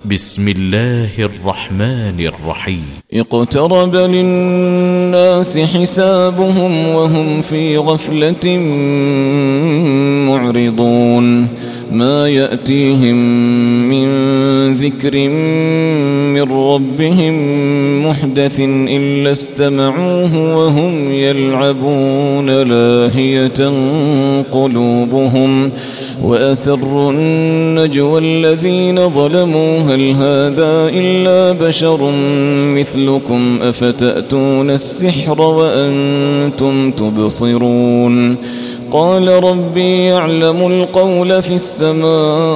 بسم الله الرحمن الرحيم. اقترب للناس حسابهم وهم في غفلة معرضون ما يأتيهم من ذكر من ربهم محدث إلا استمعوه وهم يلعبون لاهية قلوبهم وأسروا النجوى الذين ظلموا هل هذا إلا بشر مثلكم أفتأتون السحر وأنتم تبصرون قال ربي يعلم القول في السماء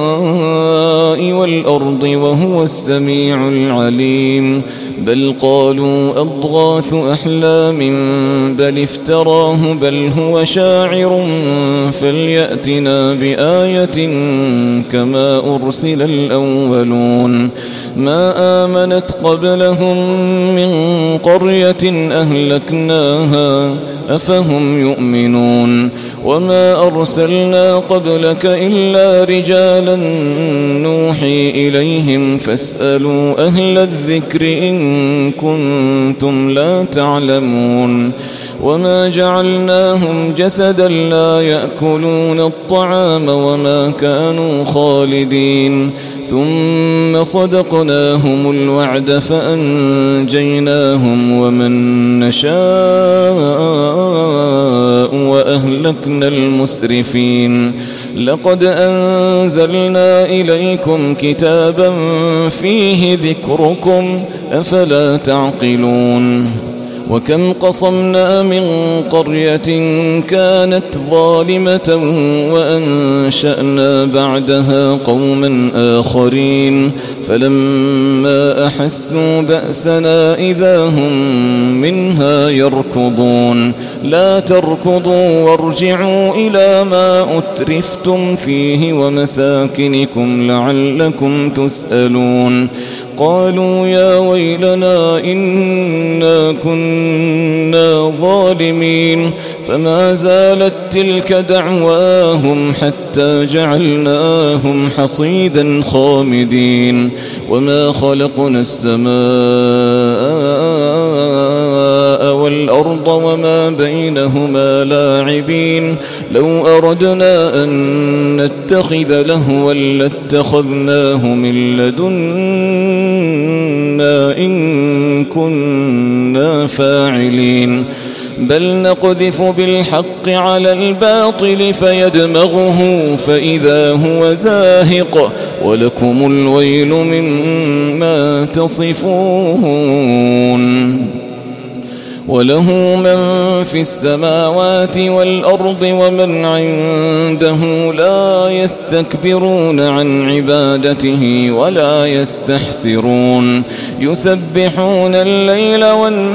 والأرض وهو السميع العليم بل قالوا أضغاث أحلام بل افتراه بل هو شاعر فليأتنا بآية كما أرسل الأولون ما آمنت قبلهم من قرية أهلكناها أفهم يؤمنون وما أرسلنا قبلك إلا رجالا نوحي إليهم فاسألوا أهل الذكر إن كنتم لا تعلمون وما جعلناهم جسدا لا يأكلون الطعام وما كانوا خالدين ثم صدقناهم الوعد فأنجيناهم ومن نشاء وأهلكنا المسرفين لقد أنزلنا إليكم كتابا فيه ذكركم أفلا تعقلون وكم قصمنا من قرية كانت ظالمة وأنشأنا بعدها قوما آخرين فلما أحسوا بأسنا إذا هم منها يركضون لا تركضوا وارجعوا إلى ما أترفتم فيه ومساكنكم لعلكم تسألون قالوا يا ويلنا إنا كنا ظالمين فما زالت تلك دعواهم حتى جعلناهم حصيدا خامدين وما خلقنا السماء والأرض وما بينهما لاعبين لو أردنا أن نتخذ لهوا لاتخذناه من لدنا إن كنا فاعلين بل نقذف بالحق على الباطل فيدمغه فإذا هو زاهق ولكم الويل مما تصفون وله من في السماوات والأرض ومن عنده لا يستكبرون عن عبادته ولا يستحسرون يسبحون الليل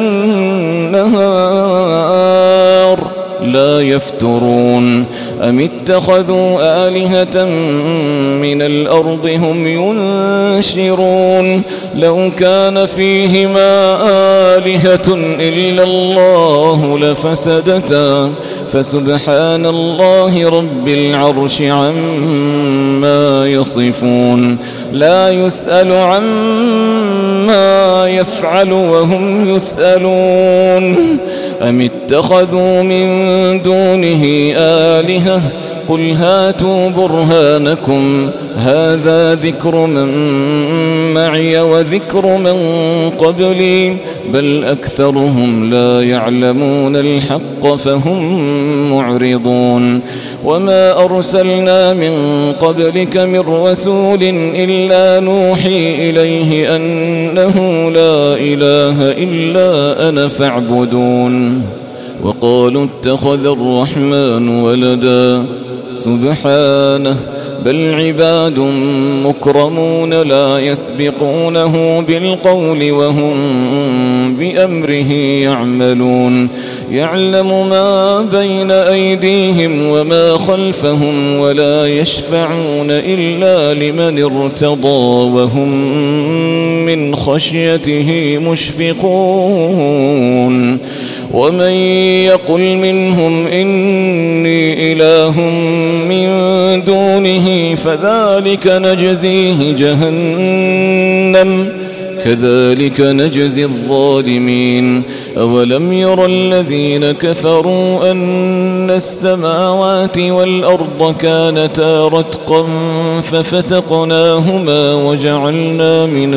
والنهار لا يفترون أم اتخذوا آلهة من الأرض هم ينشرون لو كان فيهما آلهة إلا الله لفسدتا فسبحان الله رب العرش عما يصفون لا يسأل عما يفعل وهم يسألون أم اتخذوا من دونه آلهة قل هاتوا برهانكم هذا ذكر من معي وذكر من قبلي بل أكثرهم لا يعلمون الحق فهم معرضون وما أرسلنا من قبلك من رسول إلا نوحي إليه أنه لا إله إلا أنا فاعبدون وقالوا اتخذ الرحمن ولدا سبحانه بل عباد مكرمون لا يسبقونه بالقول وهم بأمره يعملون يعلم ما بين أيديهم وما خلفهم ولا يشفعون إلا لمن ارتضى وهم من خشيته مشفقون ومن يقل منهم إني إله من دونه فذلك نجزيه جهنم كذلك نجزي الظالمين أولم ير الذين كفروا أن السماوات والأرض كانتا رتقا ففتقناهما وجعلنا من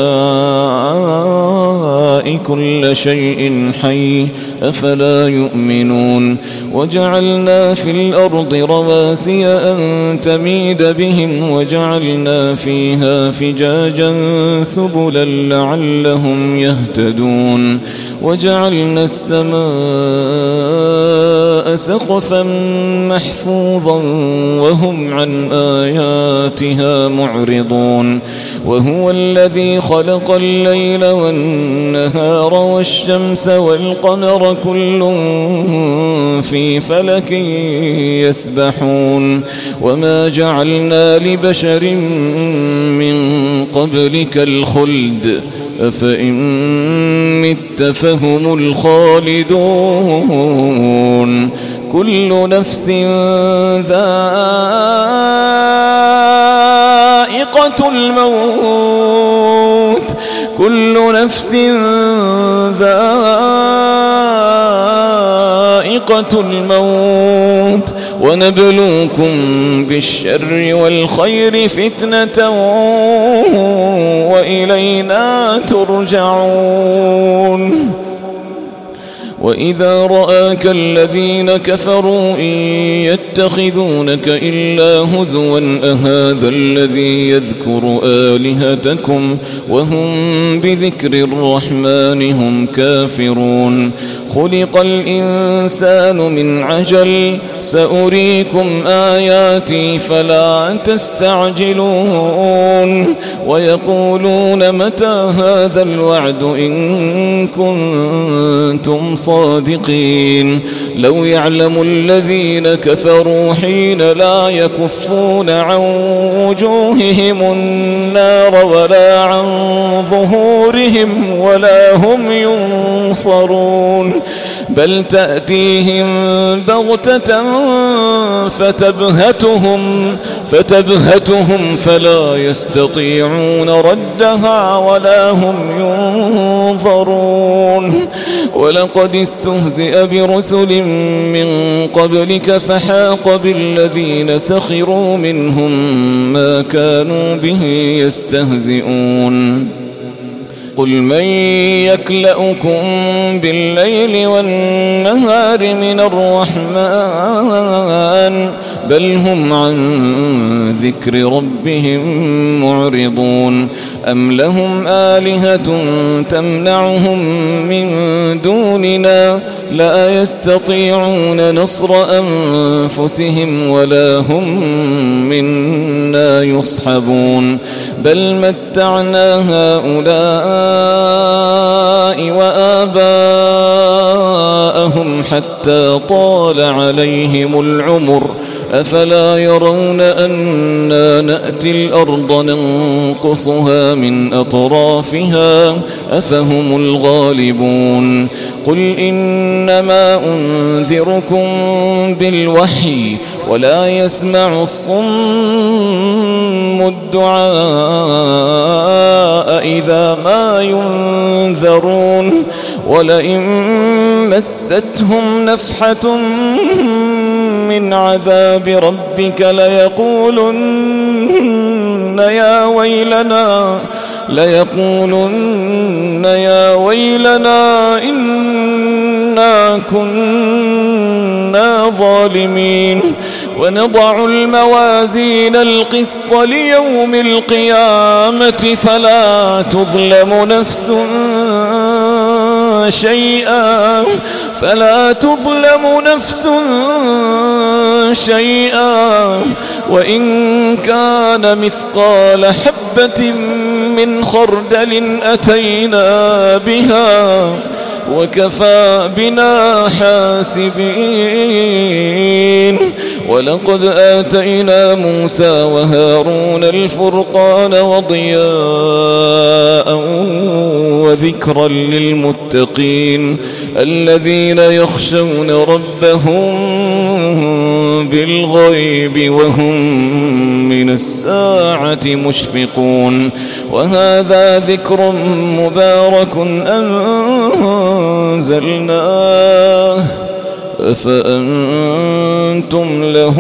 الماء كل شيء حي أفلا يؤمنون وجعلنا في الأرض رواسي أن تميد بهم وجعلنا فيها فجاجا سبلا لعلهم يهتدون وجعلنا السماء سقفا محفوظا وهم عن آياتها معرضون وهو الذي خلق الليل والنهار والشمس والقمر كل في فلك يسبحون وما جعلنا لبشر من قبلك الخلد أفإن مت فهم الخالدون كل نفس ذائقة الموت كل نفس ذائقة الموت ونبلوكم بالشر والخير فتنة وإلينا ترجعون وإذا رآك الذين كفروا إن يتخذونك إلا هزوا أهذا الذي يذكر آلهتكم وهم بذكر الرحمن هم كافرون خلق الإنسان من عجل سأريكم آياتي فلا تستعجلون ويقولون متى هذا الوعد إن كنتم صادقين لو يعلم الذين كفروا حين لا يكفون عن وجوههم النار ولا عن ظهورهم ولا هم ينصرون بل تأتيهم بغتة فتبهتهم فلا يستطيعون ردها ولا هم ينظرون ولقد استهزئ برسل من قبلك فحاق بالذين سخروا منهم ما كانوا به يستهزئون قل من يكلؤكم بالليل والنهار من الرحمن بل هم عن ذكر ربهم معرضون أم لهم آلهة تمنعهم من دوننا لا يستطيعون نصر أنفسهم ولا هم منا يصحبون بل متعنا هؤلاء وآباءهم حتى طال عليهم العمر أفلا يرون أنا نأتي الأرض ننقصها من أطرافها أفهم الغالبون قل إنما أنذركم بالوحي ولا يسمع الصم الدعاء إذا ما ينذرون ولئن مستهم نفحة من عذاب ربك ليقولن يا ويلنا إنا كنا ظالمين ونضع الموازين القسط ليوم القيامة فلا تظلم نفس شيئا وإن كان مثقال حبة من خردل أتينا بها وكفى بنا حاسبين ولقد آتينا موسى وهارون الفرقان وضياء وذكرا للمتقين الذين يخشون ربهم بالغيب وهم من الساعة مشفقون وهذا ذكر مبارك أنزلناه أفأنتم له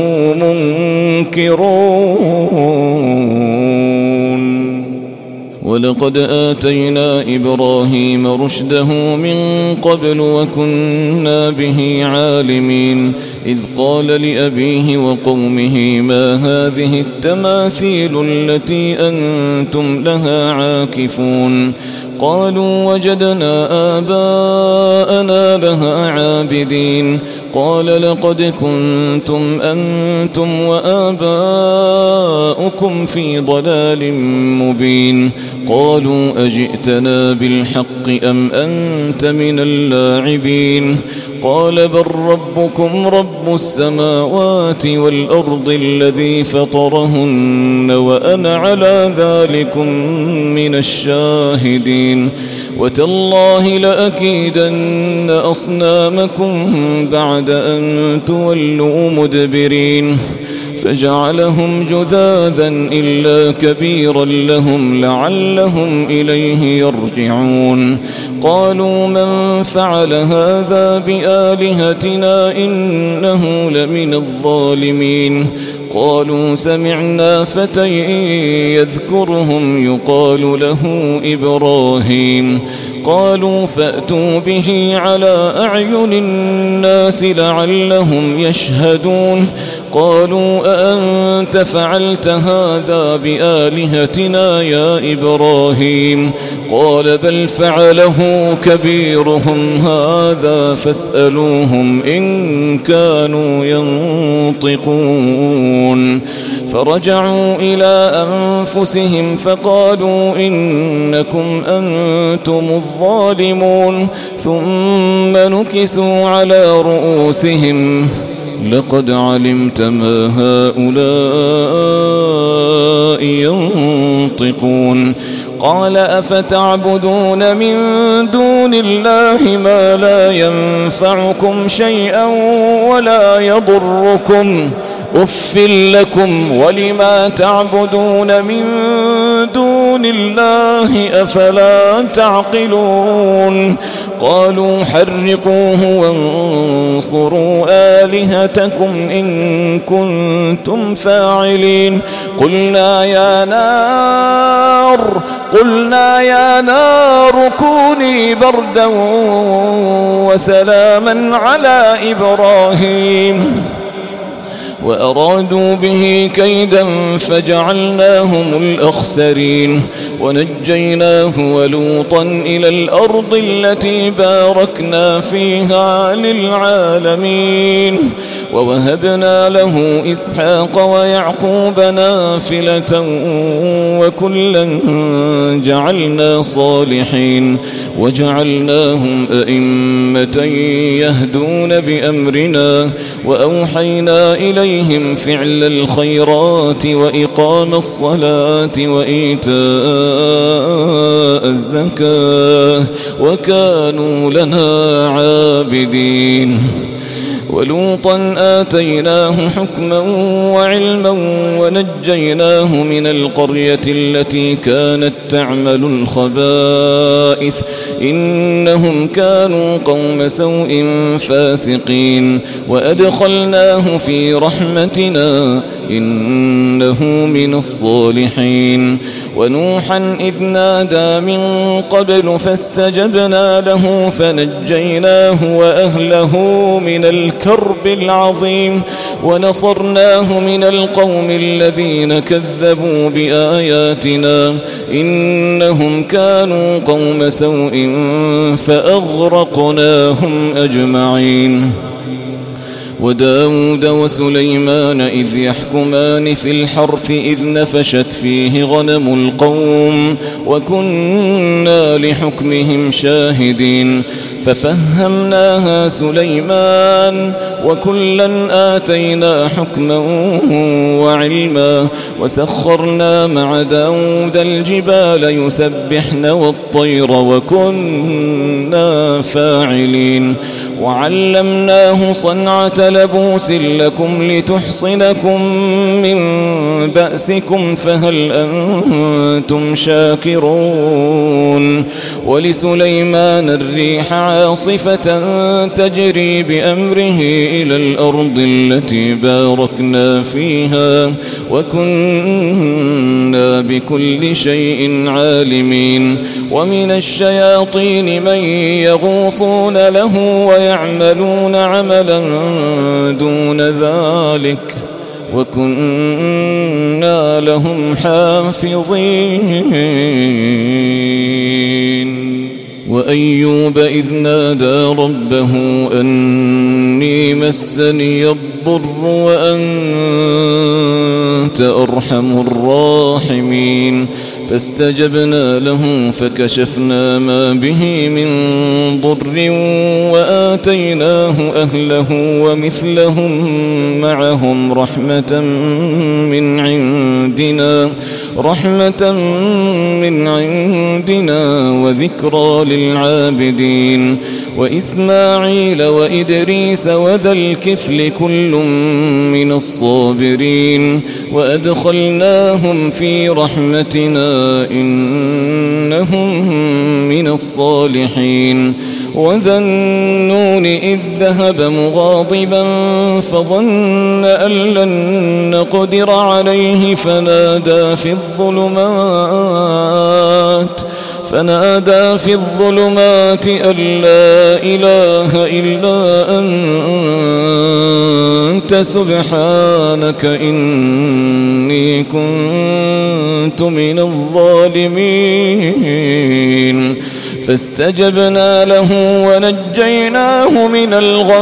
منكرون ولقد آتينا إبراهيم رشده من قبل وكنا به عالمين إذ قال لأبيه وقومه ما هذه التماثيل التي أنتم لها عاكفون قالوا وجدنا آباءنا لها عابدين قال لقد كنتم أنتم وآباؤكم في ضلال مبين قالوا أجئتنا بالحق أم أنت من اللاعبين قال بل ربكم رب السماوات والأرض الذي فطرهن وأنا على ذلكم من الشاهدين وتالله لأكيدن أصنامكم بعد أن تولوا مدبرين فجعلهم جذاذا إلا كبيرا لهم لعلهم إليه يرجعون قالوا من فعل هذا بآلهتنا إنه لمن الظالمين قالوا سمعنا فتى يذكرهم يقال له إبراهيم قالوا فأتوا به على أعين الناس لعلهم يشهدون قالوا أأنت فعلت هذا بآلهتنا يا إبراهيم قال بل فعله كبيرهم هذا فاسألوهم إن كانوا ينطقون فرجعوا إلى أنفسهم فقالوا إنكم أنتم الظالمون ثم نكسوا على رؤوسهم لقد علمت ما هؤلاء ينطقون قال أفتعبدون من دون الله ما لا ينفعكم شيئا ولا يضركم أف لكم ولما تعبدون من دون الله أفلا تعقلون قالوا حرقوه وانصروا آلهتكم إن كنتم فاعلين قلنا يا نار كوني بردا وسلاما على إبراهيم وأرادوا به كيدا فجعلناهم الأخسرين ونجيناه ولوطا إلى الأرض التي باركنا فيها للعالمين ووهبنا له إسحاق ويعقوب نافلة وكلا جعلنا صالحين وجعلناهم أئمة يهدون بأمرنا وأوحينا إليهم فعل الخيرات وإقام الصلاة وإيتاء الزكاة وكانوا لنا عابدين ولوطا آتيناه حكما وعلما ونجيناه من القرية التي كانت تعمل الخبائث إنهم كانوا قوم سوء فاسقين وأدخلناه في رحمتنا إنه من الصالحين ونوحا إذ نادى من قبل فاستجبنا له فنجيناه وأهله من الكرب العظيم ونصرناه من القوم الذين كذبوا بآياتنا إنهم كانوا قوم سوء فأغرقناهم أجمعين وداود وسليمان إذ يحكمان في الحرث إذ نفشت فيه غنم القوم وكنا لحكمهم شاهدين ففهمناها سليمان وكلا آتينا حكما وعلما وسخرنا مع داود الجبال يسبحن والطير وكنا فاعلين وعلمناه صنعة لبوس لكم لتحصنكم من بأسكم فهل أنتم شاكرون ولسليمان الريح عاصفة تجري بأمره إلى الأرض التي باركنا فيها وكنا بكل شيء عالمين ومن الشياطين من يغوصون له ويعملون عملا دون ذلك وكنا لهم حافظين وأيوب إذ نادى ربه أني مسني الضر وأنت أرحم الراحمين فاستجبنا له فكشفنا ما به من ضر وآتيناه أهله ومثلهم معهم رحمة من عندنا وذكرى للعابدين وإسماعيل وإدريس وذا الكفل كل من الصابرين وأدخلناهم في رحمتنا إنهم من الصالحين وذا النون إذ ذهب مغاضبا فظن أن لن نقدر عليه فنادى في الظلمات أن لا إله إلا أنت سبحانك إني كنت من الظالمين فاستجبنا له ونجيناه من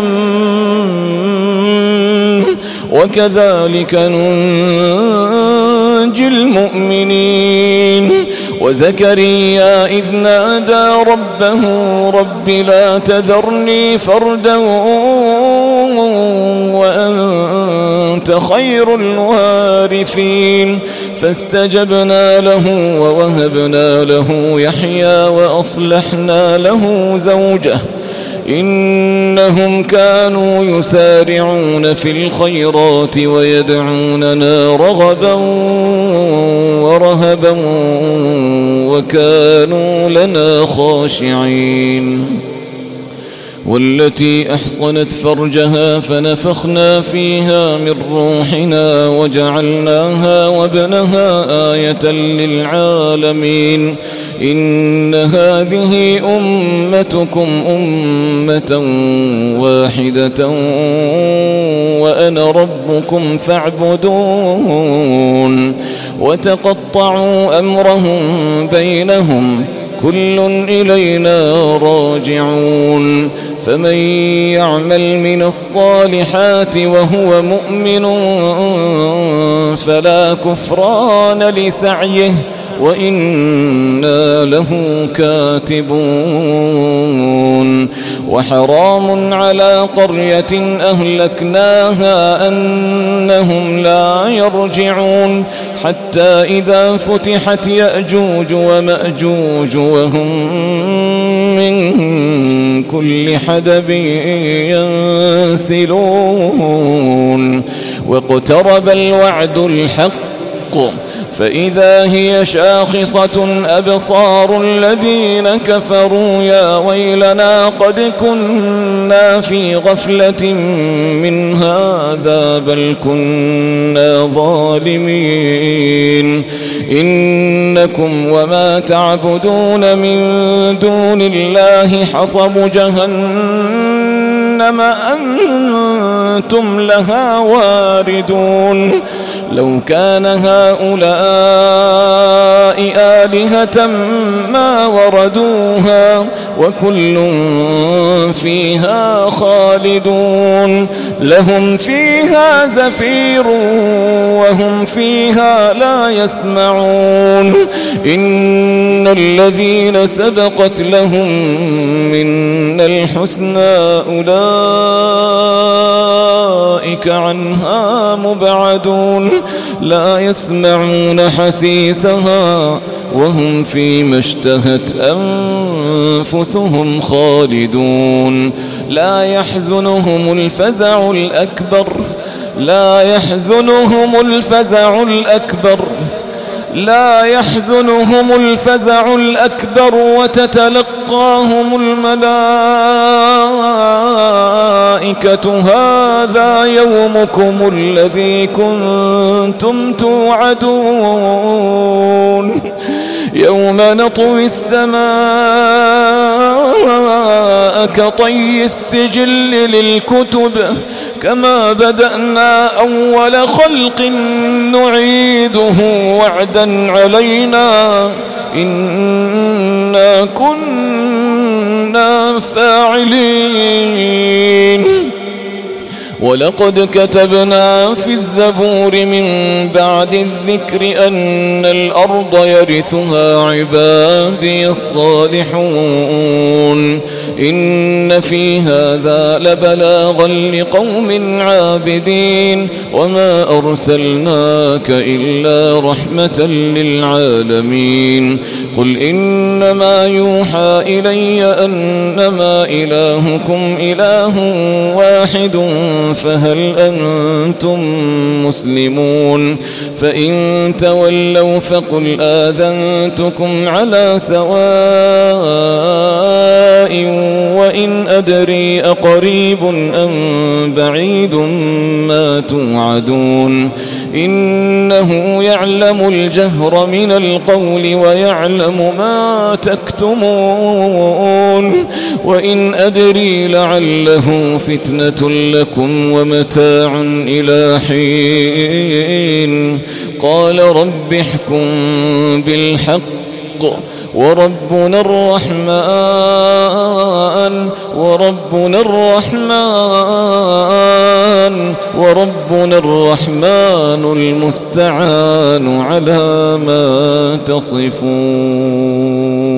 الغم وكذلك ننجي المؤمنين وزكريا إذ نادى ربه رب لا تذرني فردا وأنت خير الوارثين فاستجبنا له ووهبنا له يحيى وأصلحنا له زوجه إنهم كانوا يسارعون في الخيرات ويدعوننا رغبا ورهبا وكانوا لنا خاشعين والتي أحصنت فرجها فنفخنا فيها من روحنا وجعلناها وابنها آية للعالمين إن هذه أمتكم أمة واحدة وأنا ربكم فاعبدون وتقطعوا أمرهم بينهم كل إلينا راجعون فمن يعمل من الصالحات وهو مؤمن فلا كفران لسعيه وإنا له كاتبون وحرام على قرية أهلكناها أنهم لا يرجعون حتى إذا فتحت يأجوج ومأجوج وهم من كل حدب ينسلون واقترب الوعد الحق فإذا هي شاخصة أبصار الذين كفروا يا ويلنا قد كنا في غفلة من هذا بل كنا ظالمين إنكم وما تعبدون من دون الله حصب جهنم أنتم لها واردون لو كان هؤلاء آلهة ما وردوها وكل فيها خالدون لهم فيها زفير وهم فيها لا يسمعون إن الذين سبقت لهم منا الحسنى أولئك عنها مبعدون لا يسمعون حسيسها وهم فيما اشتهت أنفسهم خالدون لا يحزنهم الفزع الأكبر لا يحزنهم الفزع الأكبر وتتلقاهم الملائكة هذا يومكم الذي كنتم توعدون يوم نطوي السماء كطي السجل للكتب كما بدأنا أول خلق نعيده وعدا علينا إنا كنا فاعلين ولقد كتبنا في الزبور من بعد الذكر أن الأرض يرثها عبادي الصالحون إن في هذا لبلاغا لقوم عابدين وما أرسلناك إلا رحمة للعالمين قل إنما يوحى إلي أنما إلهكم إله واحد فهل أنتم مسلمون فإن تولوا فقل آذنتكم على سواء وإن أدري أقريب أم بعيد ما توعدون إنه يعلم الجهر من القول ويعلم ما تكتمون وإن أدري لعله فتنة لكم ومتاع إلى حين قال رب احكم بالحق وربنا الرحمن المستعان على ما تصفون.